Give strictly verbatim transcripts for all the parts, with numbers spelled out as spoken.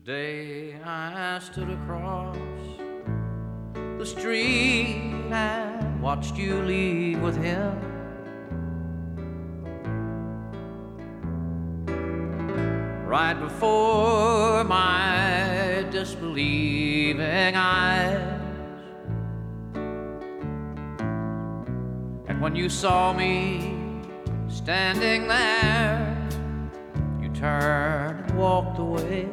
day I stood across the street and watched you leave with him. Right before my disbelieving eyes. And when you saw me standing there, you turned and walked away.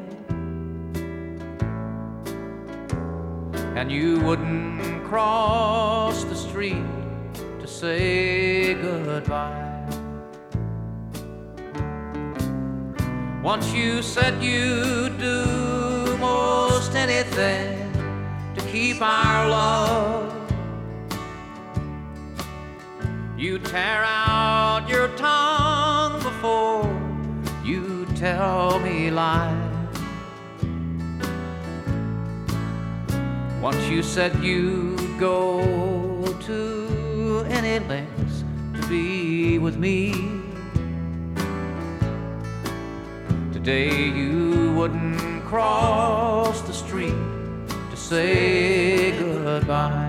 And you wouldn't cross the street to say goodbye. Once you said you'd do most anything to keep our love. You tear out your tongue before you tell me lies. Once you said you'd go to any lengths to be with me. Today you wouldn't cross the street to say goodbye.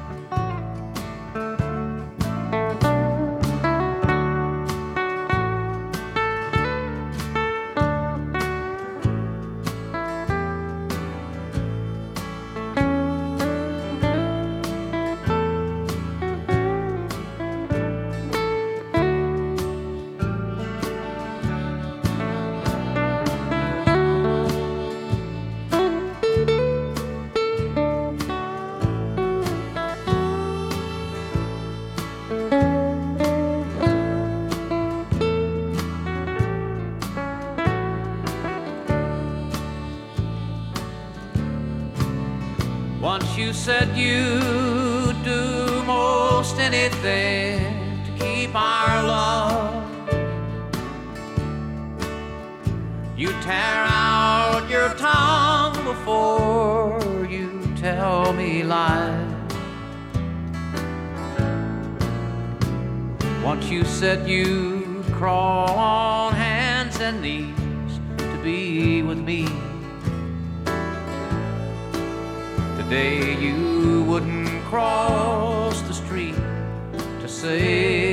Once you said you'd do most anything to keep our love. You tear out your tongue before you tell me lies. Once you said you'd crawl on hands and knees to be with me. Today you wouldn't cross the street to say